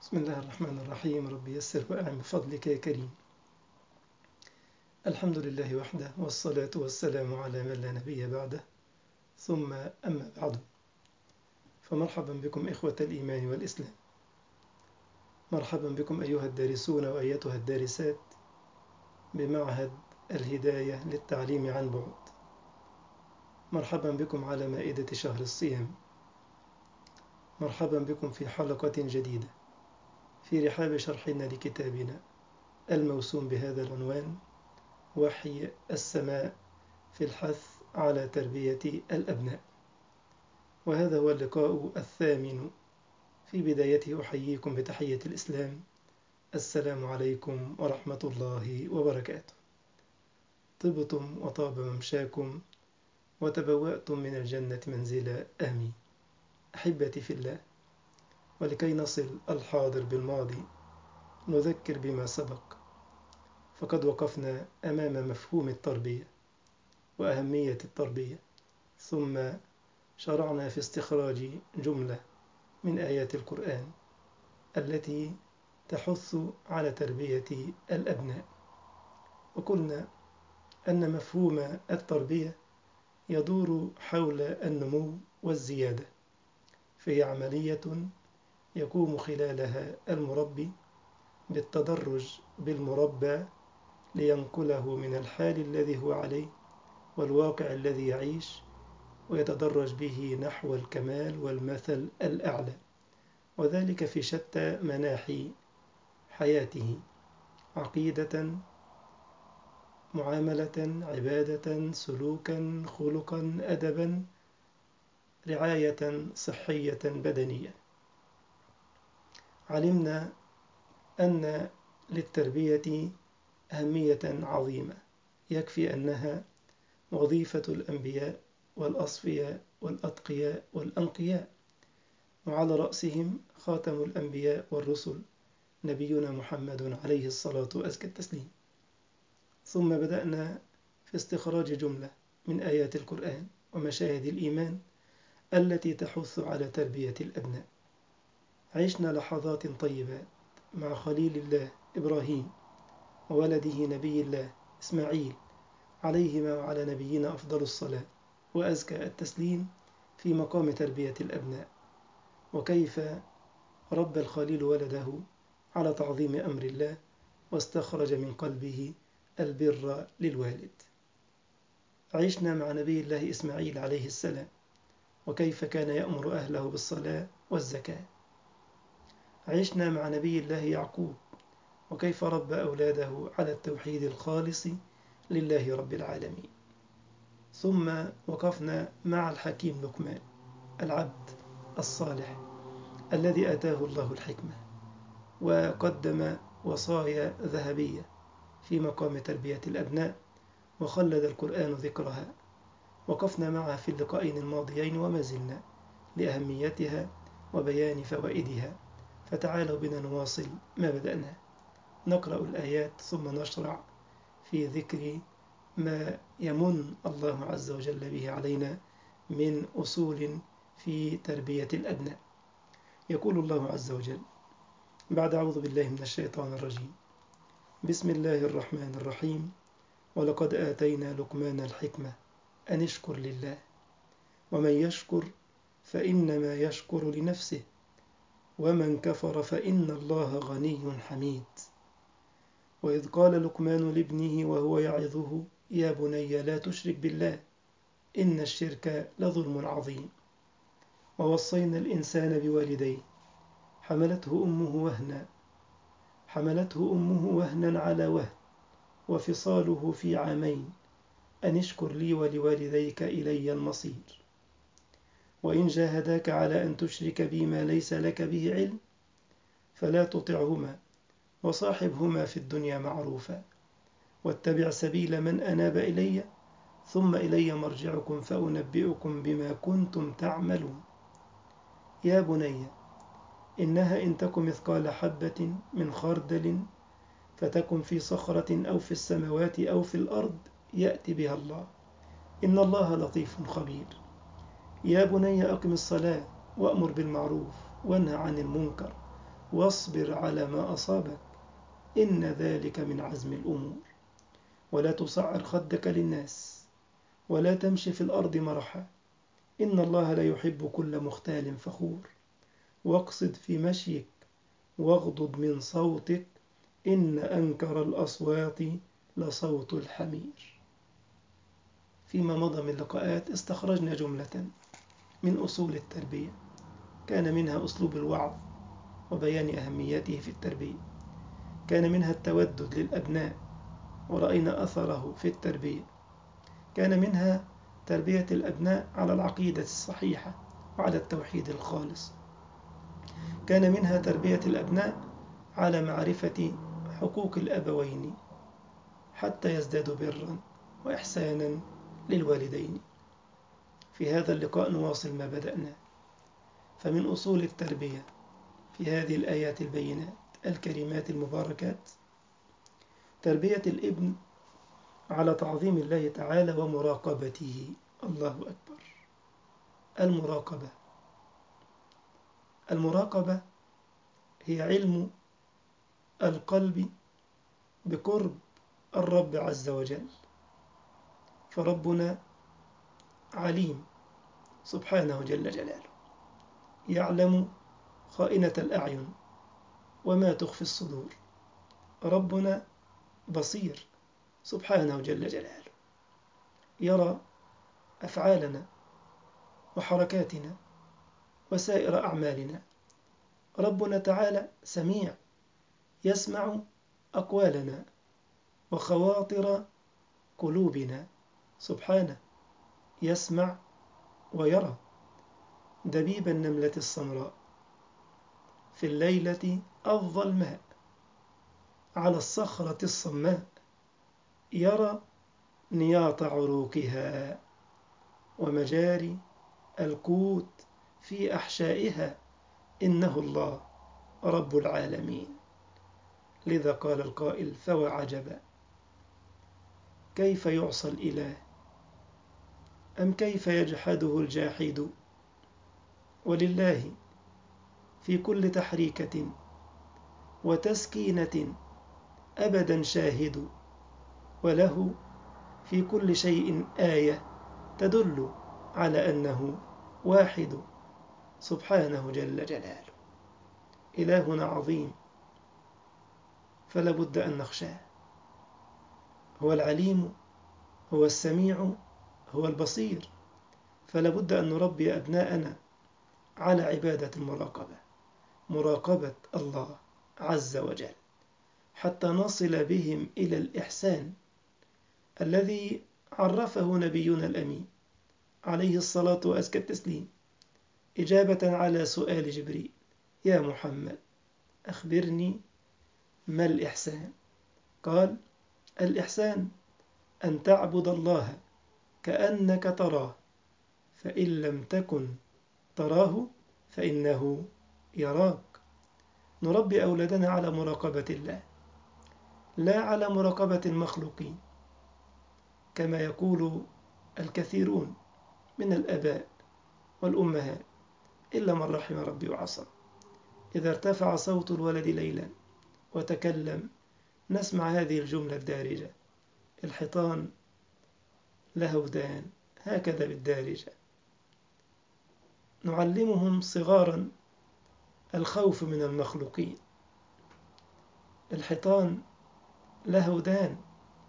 بسم الله الرحمن الرحيم. رب يسر وأعن بفضلك يا كريم. الحمد لله وحده، والصلاة والسلام على من لا نبي بعده، ثم أما بعد. فمرحبا بكم إخوة الإيمان والإسلام. مرحبا بكم أيها الدارسون وأيتها الدارسات بمعهد الهداية للتعليم عن بعد. مرحبا بكم على مائدة شهر الصيام. مرحبا بكم في حلقة جديدة في رحاب شرحنا لكتابنا الموسوم بهذا العنوان: وحي السماء في الحث على تربية الأبناء. وهذا هو اللقاء الثامن. في بدايته أحييكم بتحية الإسلام: السلام عليكم ورحمة الله وبركاته. طبتم وطاب ممشاكم وتبوأتم من الجنة منزلا، آمين. أحبتي في الله، ولكي نصل الحاضر بالماضي نذكر بما سبق. فقد وقفنا أمام مفهوم التربية وأهمية التربية، ثم شرعنا في استخراج جملة من آيات القرآن التي تحث على تربية الأبناء. وقلنا أن مفهوم التربية يدور حول النمو والزيادة، فهي عملية يقوم خلالها المربي بالتدرج بالمربى لينقله من الحال الذي هو عليه والواقع الذي يعيش، ويتدرج به نحو الكمال والمثل الأعلى، وذلك في شتى مناحي حياته: عقيدة، معاملة، عبادة، سلوكا، خلقا، أدبا، رعاية صحية بدنية. علمنا أن للتربية أهمية عظيمة، يكفي أنها وظيفة الأنبياء والأصفياء والأتقياء والأنقياء، وعلى رأسهم خاتم الأنبياء والرسل نبينا محمد عليه الصلاة وأزكى التسليم. ثم بدأنا في استخراج جملة من آيات القرآن ومشاهد الإيمان التي تحث على تربية الأبناء. عشنا لحظات طيبات مع خليل الله إبراهيم وولده نبي الله إسماعيل عليهما وعلى نبينا أفضل الصلاة وأزكى التسليم في مقام تربية الأبناء، وكيف ربى الخليل ولده على تعظيم أمر الله واستخرج من قلبه البر للوالد. عشنا مع نبي الله إسماعيل عليه السلام وكيف كان يأمر أهله بالصلاة والزكاة. عشنا مع نبي الله يعقوب وكيف ربى أولاده على التوحيد الخالص لله رب العالمين. ثم وقفنا مع الحكيم لقمان، العبد الصالح الذي آتاه الله الحكمة وقدم وصايا ذهبية في مقام تربية الأبناء، وخلد القرآن ذكرها. وقفنا معها في اللقاءين الماضيين وما زلنا لأهميتها وبيان فوائدها، فتعالوا بنا نواصل ما بدأناه. نقرأ الآيات ثم نشرع في ذكر ما يمن الله عز وجل به علينا من أصول في تربية الأبناء. يقول الله عز وجل بعد: أعوذ بالله من الشيطان الرجيم، بسم الله الرحمن الرحيم: ولقد آتينا لقمان الحكمة أن اشكر لله، ومن يشكر فإنما يشكر لنفسه، ومن كفر فإن الله غني حميد. وإذ قال لقمان لابنه وهو يعظه: يا بني لا تشرك بالله إن الشرك لظلم عظيم. ووصينا الإنسان بوالديه حملته أمه وهنا على وهن وفصاله في عامين أن اشكر لي ولوالديك إلي المصير. وإن جاهداك على أن تشرك بي ما ليس لك به علم فلا تطعهما وصاحبهما في الدنيا معروفا، واتبع سبيل من أناب إلي ثم إلي مرجعكم فأنبئكم بما كنتم تعملون. يا بني إنها إن تك مثقال حبة من خردل فتكن في صخرة أو في السماوات أو في الأرض يأتي بها الله، إن الله لطيف خبير. يا بني أقم الصلاة وأمر بالمعروف وانهى عن المنكر واصبر على ما أصابك إن ذلك من عزم الأمور. ولا تصعر خدك للناس ولا تمشي في الأرض مرحا إن الله لا يحب كل مختال فخور. واقصد في مشيك واغضض من صوتك إن أنكر الأصوات لصوت الحمير. فيما مضى من لقاءات استخرجنا جملة من أصول التربية كان منها أسلوب الوعظ وبيان أهميته في التربية، كان منها التودد للأبناء ورأينا أثره في التربية، كان منها تربية الأبناء على العقيدة الصحيحة وعلى التوحيد الخالص، كان منها تربية الأبناء على معرفة حقوق الأبوين حتى يزدادوا برا وإحسانا للوالدين. في هذا اللقاء نواصل ما بدأنا، فمن أصول التربية في هذه الآيات البينات الكريمات المباركات تربية الابن على تعظيم الله تعالى ومراقبته. الله أكبر. المراقبة هي علم القلب بقرب الرب عز وجل، فربنا عليم سبحانه جل جلاله، يعلم خائنة الأعين وما تخفي الصدور. ربنا بصير سبحانه جل جلاله، يرى أفعالنا وحركاتنا وسائر أعمالنا. ربنا تعالى سميع، يسمع أقوالنا وخواطر قلوبنا، سبحانه يسمع ويرى دبيب النملة السمراء في الليلة الظلماء على الصخرة الصماء، يرى نياط عروقها ومجاري القوت في أحشائها، إنه الله رب العالمين. لذا قال القائل فوعجبا كيف يعصى الإله أم كيف يجحده الجاحد. ولله في كل تحريكة وتسكينة أبدا شاهد، وله في كل شيء آية تدل على أنه واحد سبحانه جل جلاله. إلهنا عظيم فلا بد أن نخشاه، هو العليم، هو السميع، هو البصير، فلا بد أن نربي أبناءنا على عبادة المراقبة، مراقبة الله عز وجل، حتى نصل بهم إلى الإحسان الذي عرفه نبينا الأمين عليه الصلاة وأزكى التسليم إجابة على سؤال جبريل: يا محمد أخبرني ما الإحسان؟ قال: الإحسان أن تعبد الله كأنك تراه، فإن لم تكن تراه فإنه يراك. نربي أولادنا على مراقبة الله لا على مراقبة المخلوقين، كما يقول الكثيرون من الآباء والأمهات إلا من رحم ربي وعصى. إذا ارتفع صوت الولد ليلا وتكلم نسمع هذه الجملة الدارجة: الحيطان له ودان، هكذا بالدارجة. نعلمهم صغارا الخوف من المخلوقين. الحيطان له ودان.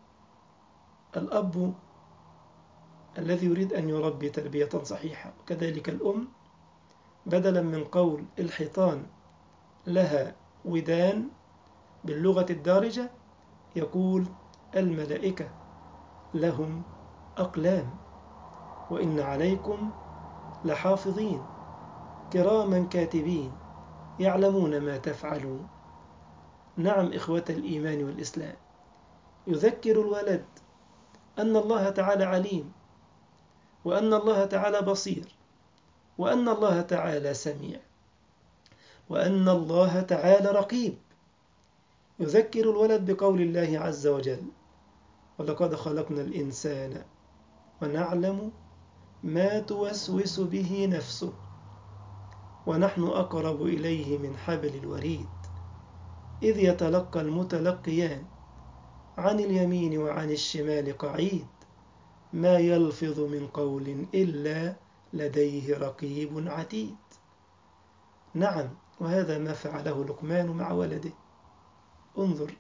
الأب الذي يريد أن يربي تربية صحيحة، وكذلك الأم، بدلا من قول الحيطان لها ودان باللغة الدارجة يقول الملائكة لهم أقلام وإن عليكم لحافظين كراما كاتبين يعلمون ما تفعلون. نعم إخوة الإيمان والإسلام، يذكر الولد أن الله تعالى عليم، وأن الله تعالى بصير، وأن الله تعالى سميع، وأن الله تعالى رقيب. يذكر الولد بقول الله عز وجل: ولقد خلقنا الإنسان ونعلم ما توسوس به نفسه ونحن أقرب إليه من حبل الوريد إذ يتلقى المتلقيان عن اليمين وعن الشمال قعيد ما يلفظ من قول إلا لديه رقيب عتيد. نعم، وهذا ما فعله لقمان مع ولده. انظر،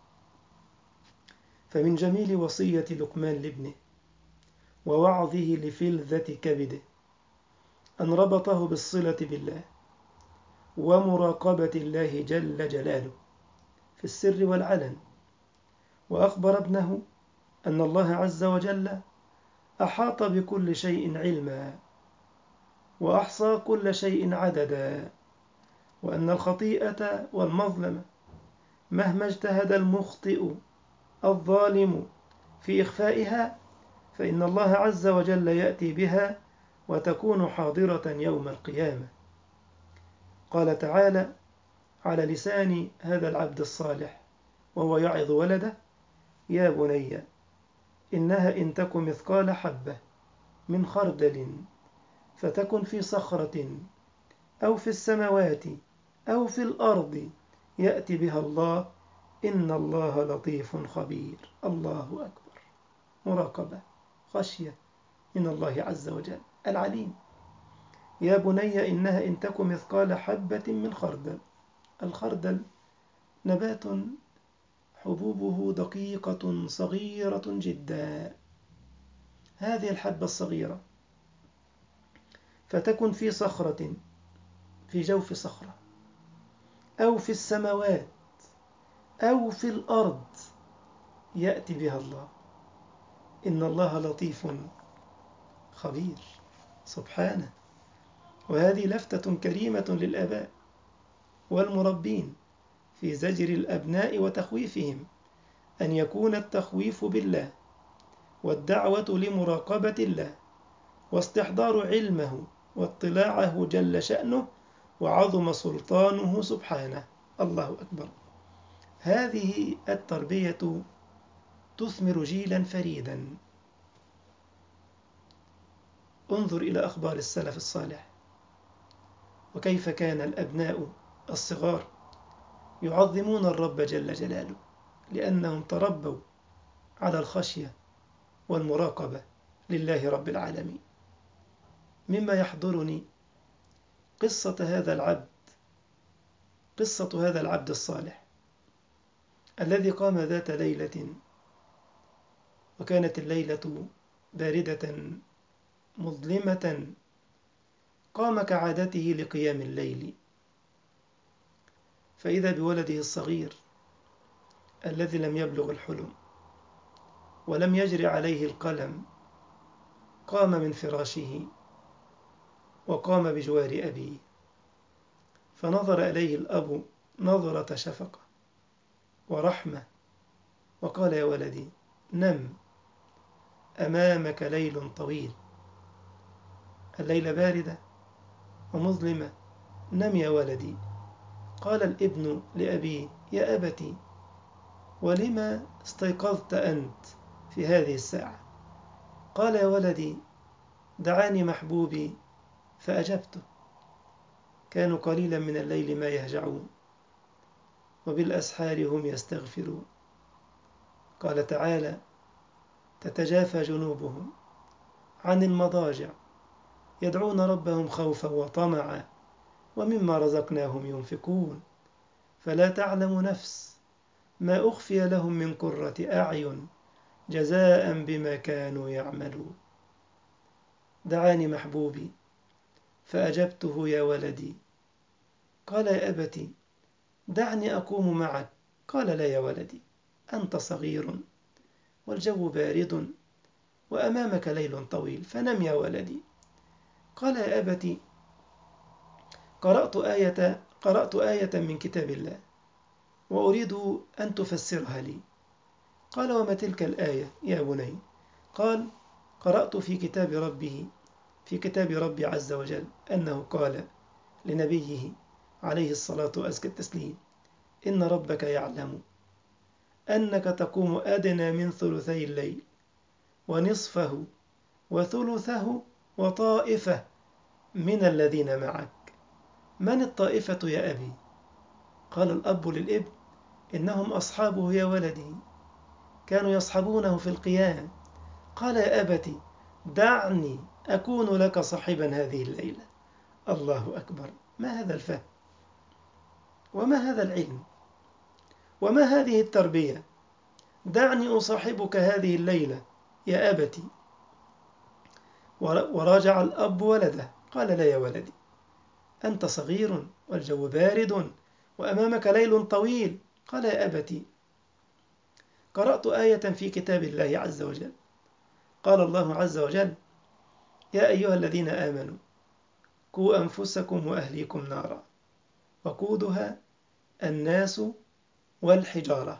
فمن جميل وصية لقمان لابنه ووعظه لفلذة كبده أن ربطه بالصلة بالله ومراقبة الله جل جلاله في السر والعلن، وأخبر ابنه أن الله عز وجل أحاط بكل شيء علما وأحصى كل شيء عددا، وأن الخطيئة والمظلمة مهما اجتهد المخطئ الظالم في إخفائها فإن الله عز وجل يأتي بها وتكون حاضرة يوم القيامة. قال تعالى على لسان هذا العبد الصالح وهو يعظ ولده: يا بني إنها إن تك مثقال حبة من خردل فتكن في صخرة أو في السماوات أو في الأرض يأتي بها الله إن الله لطيف خبير. الله أكبر، مراقبة، خشية من الله عز وجل العليم. يا بني إنها إن تك مثقال حبة من خردل. الخردل نبات حبوبه دقيقة صغيرة جدا، هذه الحبة الصغيرة فتكن في صخرة، في جوف صخرة، أو في السماوات أو في الأرض يأتي بها الله إن الله لطيف خبير سبحانه. وهذه لفتة كريمة للآباء والمربين في زجر الأبناء وتخويفهم، أن يكون التخويف بالله والدعوة لمراقبة الله واستحضار علمه واطلاعه جل شأنه وعظم سلطانه سبحانه. الله أكبر. هذه التربية تثمر جيلا فريدا. انظر إلى أخبار السلف الصالح وكيف كان الأبناء الصغار يعظمون الرب جل جلاله لأنهم تربوا على الخشية والمراقبة لله رب العالمين. مما يحضرني قصة هذا العبد الصالح الذي قام ذات ليلة، وكانت الليلة باردة مظلمة، قام كعادته لقيام الليل، فإذا بولده الصغير الذي لم يبلغ الحلم ولم يجري عليه القلم قام من فراشه وقام بجوار أبيه، فنظر إليه الأب نظرة شفقة ورحمة وقال: يا ولدي نم، أمامك ليل طويل، الليلة باردة ومظلمة، نم يا ولدي. قال الابن لأبيه: يا أبتي ولما استيقظت أنت في هذه الساعة؟ قال: يا ولدي دعاني محبوبي فأجبته، كانوا قليلا من الليل ما يهجعون وبالأسحار هم يستغفرون. قال تعالى: تتجافى جنوبهم عن المضاجع يدعون ربهم خوفا وطمعا ومما رزقناهم ينفقون فلا تعلم نفس ما أخفي لهم من قرة أعين جزاء بما كانوا يعملون. دعاني محبوبي فأجبته يا ولدي. قال: يا أبتي دعني أقوم معك. قال: لا يا ولدي، أنت صغير والجو بارد وأمامك ليل طويل، فنم يا ولدي. قال: يا أبتي قرأت آية من كتاب الله وأريد أن تفسرها لي. قال: وما تلك الآية يا بني؟ قال: قرأت في كتاب ربي عز وجل أنه قال لنبيه عليه الصلاة وأزكى التسليم: إن ربك يعلم أنك تقوم أدنى من ثلثي الليل ونصفه وثلثه وطائفة من الذين معك من الطائفة يا أبي؟ قال الأب للابن: إنهم أصحابه يا ولدي، كانوا يصحبونه في القيام. قال: يا أبت دعني أكون لك صاحبا هذه الليلة. الله أكبر! ما هذا الفهم؟ وما هذا العلم؟ وما هذه التربية؟ دعني أصاحبك هذه الليلة يا أبت. وراجع الأب ولده، قال: لا يا ولدي، أنت صغير والجو بارد وأمامك ليل طويل. قال: يا أبت، قرأت آية في كتاب الله عز وجل، قال الله عز وجل: يا أيها الذين آمنوا قوا أنفسكم وأهليكم نارا وقودها الناس والحجارة.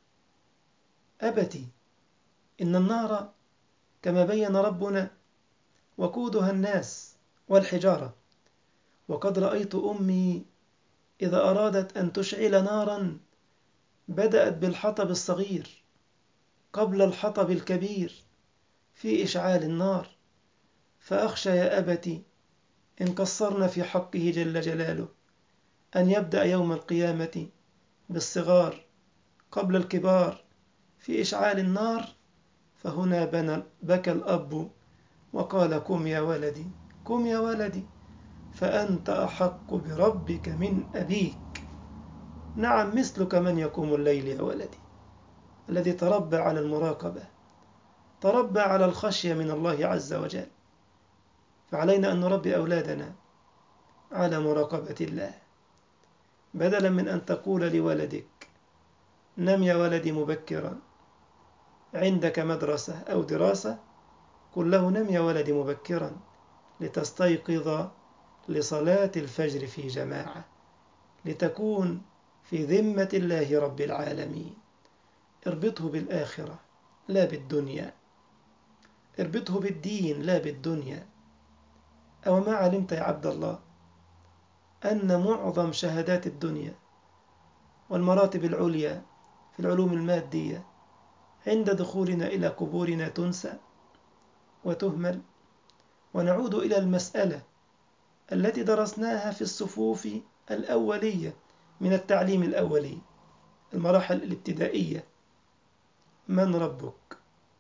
أبتي، إن النار كما بين ربنا وقودها الناس والحجارة، وقد رأيت أمي إذا أرادت أن تشعل نارا بدأت بالحطب الصغير قبل الحطب الكبير في إشعال النار، فأخشى يا أبت إن قصرنا في حقه جل جلاله أن يبدأ يوم القيامة بالصغار قبل الكبار في إشعال النار. فهنا بكى الأب وقال: قم يا ولدي، قم يا ولدي، فأنت أحق بربك من أبيك. نعم، مثلك من يقوم الليل يا ولدي، الذي تربى على المراقبة، تربى على الخشية من الله عز وجل. فعلينا أن نربي أولادنا على مراقبة الله، بدلا من أن تقول لولدك: نم يا ولدي مبكرا، عندك مدرسة أو دراسة، قل له: نم يا ولدي مبكرا لتستيقظ لصلاة الفجر في جماعة، لتكون في ذمة الله رب العالمين. اربطه بالآخرة لا بالدنيا، اربطه بالدين لا بالدنيا. أو ما علمت يا عبد الله أن معظم شهادات الدنيا والمراتب العليا في العلوم المادية عند دخولنا إلى قبورنا تنسى وتهمل، ونعود إلى المسألة التي درسناها في الصفوف الأولية من التعليم الأولي، المراحل الابتدائية: من ربك؟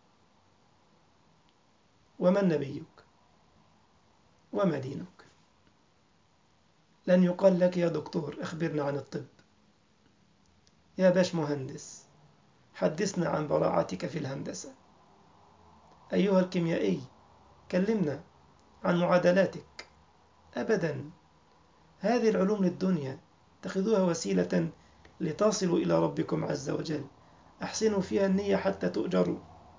ومن نبيك؟ وما دينك؟ لن يقال لك: يا دكتور أخبرنا عن الطب، يا باش مهندس حدثنا عن براعتك في الهندسة، أيها الكيميائي كلمنا عن معادلاتك. أبدا، هذه العلوم للدنيا، اتخذوها وسيلة لتصلوا إلى ربكم عز وجل، أحسنوا فيها النية حتى تؤجروا.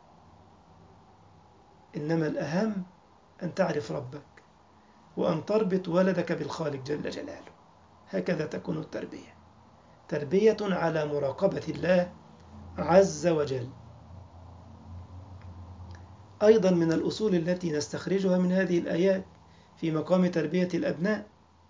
إنما الأهم أن تعرف ربك وأن تربط ولدك بالخالق جل جلاله. هكذا تكون التربية، تربية على مراقبة الله عز وجل. أيضا من الأصول التي نستخرجها من هذه الآيات في مقام تربية الأبناء،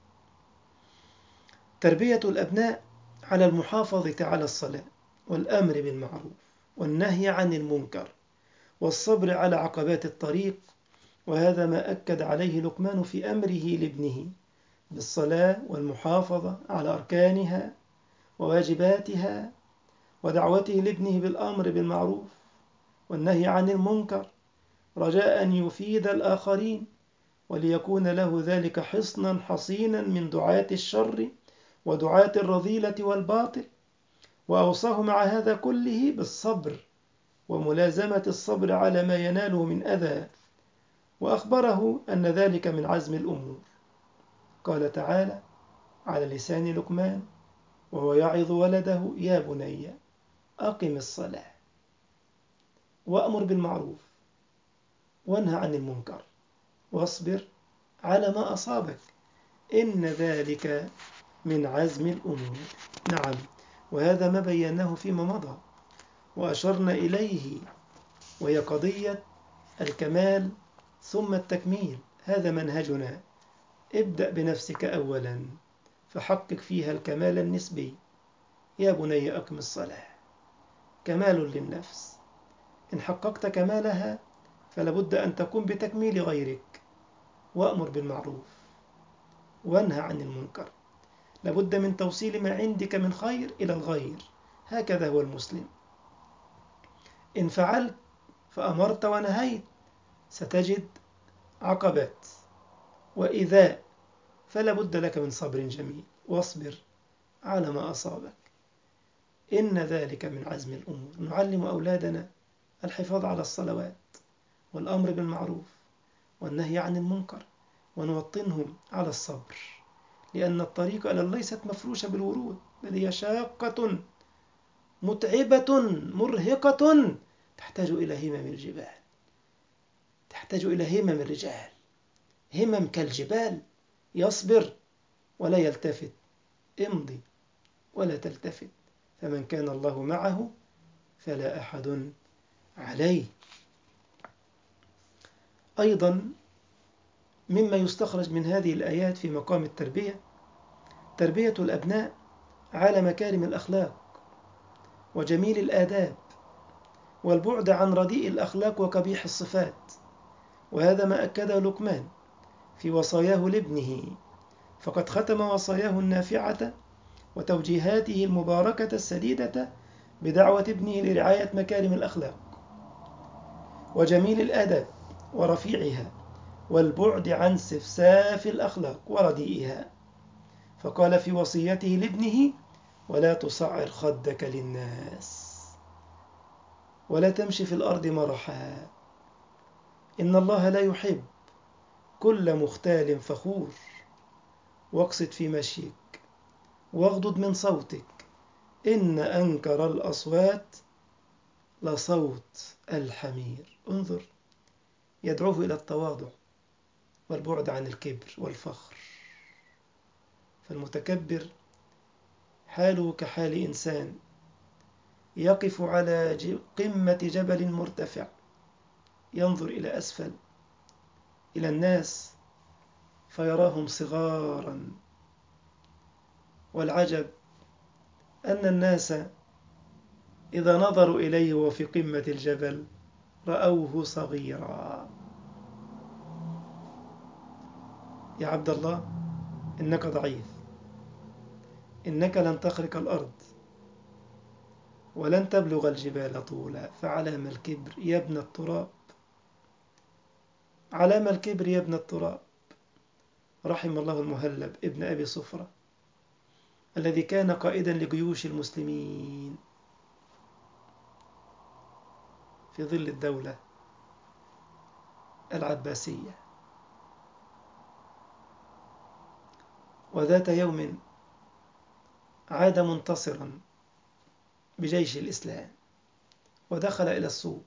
تربية الأبناء على المحافظة على الصلاة والأمر بالمعروف والنهي عن المنكر والصبر على عقبات الطريق. وهذا ما أكد عليه لقمان في أمره لابنه بالصلاة والمحافظة على أركانها وواجباتها، ودعوته لابنه بالأمر بالمعروف والنهي عن المنكر، رجاء أن يفيد الآخرين وليكون له ذلك حصنا حصينا من دعاة الشر ودعاة الرذيلة والباطل. وأوصاه مع هذا كله بالصبر وملازمة الصبر على ما يناله من أذى، وأخبره أن ذلك من عزم الأمور. قال تعالى على لسان لقمان وهو يعظ ولده: يا بني أقم الصلاة وأمر بالمعروف وانهى عن المنكر واصبر على ما أصابك إن ذلك من عزم الأمور. نعم، وهذا ما بيناه فيما مضى وأشرنا إليه، وهي قضية الكمال ثم التكميل. هذا منهجنا: ابدأ بنفسك أولا فحقق فيها الكمال النسبي. يا بني أقم الصلاة، كمال للنفس، إن حققت كمالها فلابد أن تقوم بتكميل غيرك. وأمر بالمعروف وانهى عن المنكر. لابد من توصيل ما عندك من خير إلى الغير. هكذا هو المسلم. إن فعلت فأمرت ونهيت ستجد عقبات وإيذاء، فلا بد لك من صبر جميل، واصبر على ما أصابك، إن ذلك من عزم الأمور. نعلم أولادنا الحفاظ على الصلوات والأمر بالمعروف والنهي عن المنكر، ونوطنهم على الصبر، لأن الطريق إلى الله ليست مفروشة بالورود، بل هي شاقة متعبة مرهقة، تحتاج إلى همم الجبال، تحتاج إلى همم الرجال، همم كالجبال، يصبر ولا يلتفت. امضي ولا تلتفت، فمن كان الله معه فلا أحد عليه. أيضا مما يستخرج من هذه الآيات في مقام التربية، تربية الأبناء على مكارم الأخلاق وجميل الآداب، والبعد عن رديء الأخلاق وقبيح الصفات. وهذا ما أكده لقمان في وصاياه لابنه، فقد ختم وصاياه النافعة وتوجيهاته المباركة السديدة بدعوة ابنه لرعاية مكارم الأخلاق وجميل الآداب ورفيعها، والبعد عن سفساف الأخلاق ورديئها. فقال في وصيته لابنه: ولا تصعر خدك للناس ولا تمشي في الأرض مرحا، إن الله لا يحب كل مختال فخور، واقصد في مشيك واغضض من صوتك، إن أنكر الأصوات لصوت الحمير. انظر، يدعوه إلى التواضع والبعد عن الكبر والفخر. فالمتكبر حاله كحال إنسان يقف على قمة جبل مرتفع، ينظر إلى أسفل إلى الناس فيراهم صغارا، والعجب أن الناس إذا نظروا إليه وفي قمة الجبل رأوه صغيرا. يا عبد الله، إنك ضعيف، إنك لن تخرق الأرض ولن تبلغ الجبال طولا، فعلام الكبر يا ابن التراب، علام الكبر يا ابن التراب. رحم الله المهلب ابن أبي صفرة الذي كان قائدا لجيوش المسلمين في ظل الدولة العباسية. وذات يوم عاد منتصرا بجيش الإسلام ودخل إلى السوق،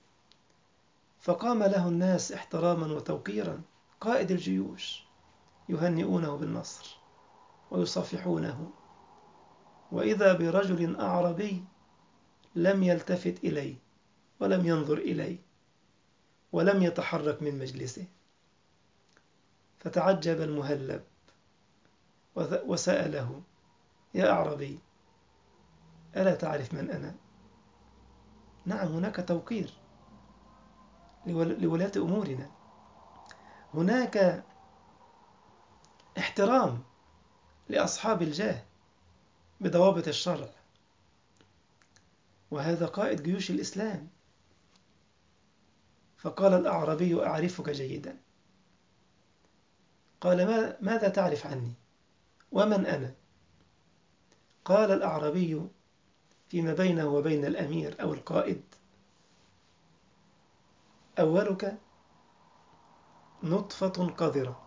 فقام له الناس احتراما وتوقيرا، قائد الجيوش، يهنئونه بالنصر ويصافحونه، وإذا برجل أعربي لم يلتفت إليه ولم ينظر إليه ولم يتحرك من مجلسه. فتعجب المهلب وسأله: يا أعربي، ألا تعرف من أنا؟ نعم، هناك توقير لولاة أمورنا، هناك احترام لأصحاب الجاه بضوابط الشرع، وهذا قائد جيوش الإسلام. فقال الأعربي: أعرفك جيدا. قال: ماذا تعرف عني ومن أنا؟ قال الأعربي فيما بينه وبين الأمير أو القائد: أولك نطفة قذرة،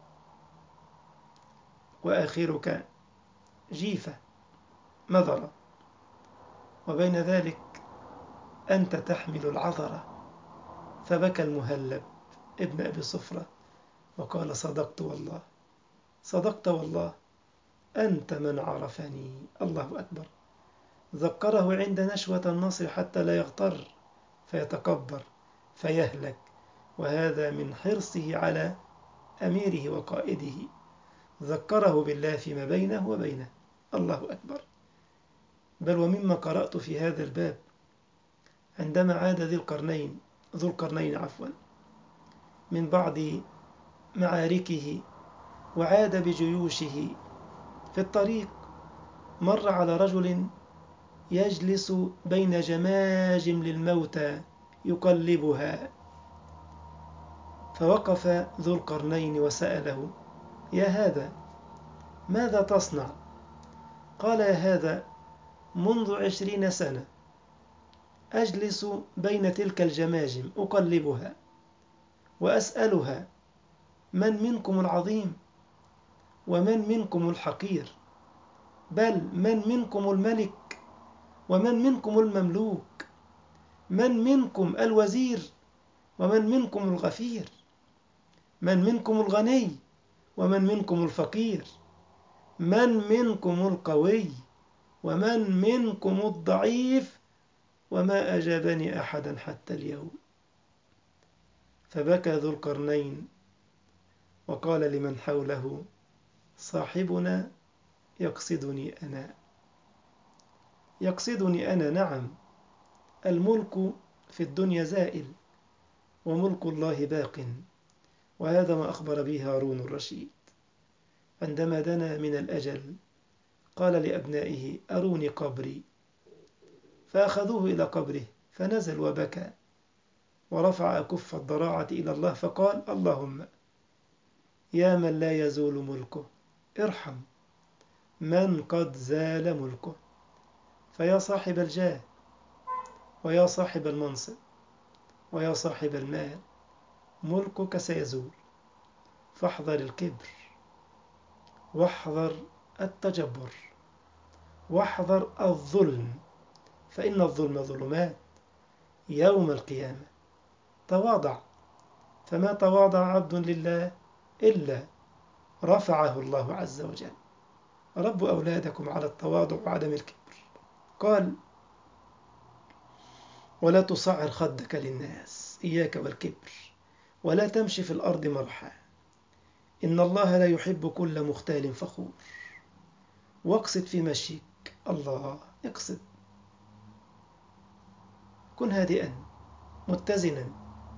وآخرك جيفة مذرة، وبين ذلك أنت تحمل العذرة. فبكى المهلب ابن أبي صفرة وقال: صدقت والله، صدقت والله، أنت من عرفني. الله أكبر. ذكره عند نشوة النصر حتى لا يغتر فيتكبر فيهلك، وهذا من حرصه على أميره وقائده. ذكره بالله فيما بينه وبينه. الله أكبر. بل ومما قرأت في هذا الباب، عندما عاد ذو القرنين من بعض معاركه وعاد بجيوشه. في الطريق مر على رجل يجلس بين جماجم للموتى يقلبها، فوقف ذو القرنين وسأله: يا هذا، ماذا تصنع؟ قال: يا هذا، منذ 20 سنة أجلس بين تلك الجماجم أقلبها وأسألها: من منكم العظيم؟ ومن منكم الحقير؟ بل من منكم الملك؟ ومن منكم المملوك؟ من منكم الوزير؟ ومن منكم الغفير؟ من منكم الغني؟ ومن منكم الفقير؟ من منكم القوي؟ ومن منكم الضعيف؟ وما أجابني أحدا حتى اليوم. فبكى ذو القرنين وقال لمن حوله: صاحبنا يقصدني أنا. يقصدني أنا، نعم. الملك في الدنيا زائل، وملك الله باق، وهذا ما أخبر به هارون الرشيد. عندما دنا من الأجل قال لأبنائه: أروني قبري. فأخذوه إلى قبره، فنزل وبكى ورفع أكف الضراعة إلى الله فقال: اللهم يا من لا يزول ملكه، ارحم من قد زال ملكه. فيا صاحب الجاه، ويا صاحب المنصب، ويا صاحب المال، ملكك سيزول، فاحذر الكبر، واحذر التجبر، واحذر الظلم، فإن الظلم ظلمات يوم القيامة. تواضع، فما تواضع عبد لله إلا رفعه الله عز وجل. ربوا أولادكم على التواضع وعدم الكبر. قال: ولا تصعر خدك للناس، إياك والكبر، ولا تمشي في الأرض مرحا، إن الله لا يحب كل مختال فخور. واقصد في مشيك، الله اقصد. كن هادئا متزنا،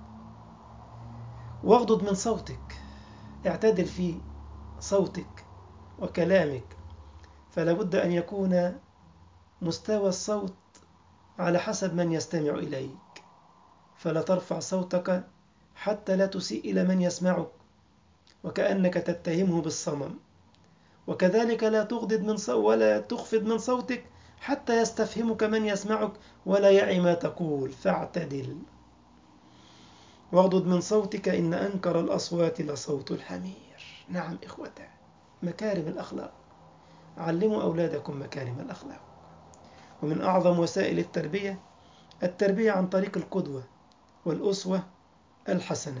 واغضض من صوتك، اعتدل في صوتك وكلامك، فلا بد أن يكون مستوى الصوت على حسب من يستمع إليك. فلا ترفع صوتك حتى لا تسيء إلى من يسمعك وكأنك تتهمه بالصمم، وكذلك لا تغضض من ولا تخفض من صوتك حتى يستفهمك من يسمعك ولا يعي ما تقول، فاعتدل. واغضض من صوتك، إن أنكر الأصوات لصوت الحمير. نعم إخوته، مكارم الأخلاق. علموا أولادكم مكارم الأخلاق. ومن أعظم وسائل التربية عن طريق القدوة والأسوة الحسنة.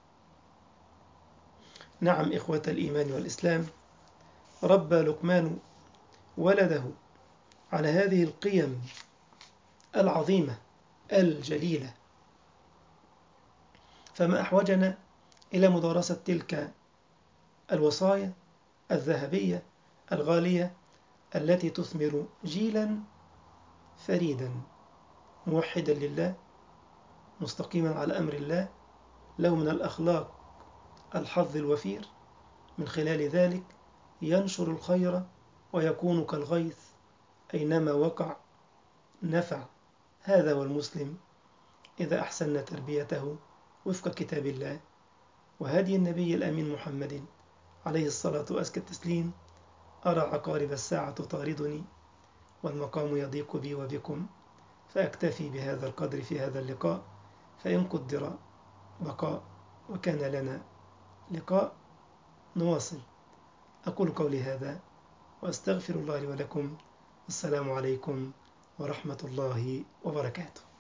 نعم إخوة الإيمان والإسلام، ربى لقمان ولده على هذه القيم العظيمة الجليلة، فما أحوجنا إلى مدارسة تلك الوصايا الذهبية الغالية التي تثمر جيلا فريدا موحدا لله، مستقيما على أمر الله، له من الأخلاق الحظ الوفير. من خلال ذلك ينشر الخير ويكون كالغيث، أينما وقع نفع. هذا هو المسلم إذا أحسننا تربيته وفق كتاب الله وهدي النبي الأمين محمد عليه الصلاة وأزكى التسليم. أرى عقارب الساعة تطاردني والمقام يضيق بي وبكم، فأكتفي بهذا القدر في هذا اللقاء، فإن قدر بقاء وكان لنا لقاء نواصل. أقول قولي هذا وأستغفر الله لي ولكم. السلام عليكم ورحمة الله وبركاته.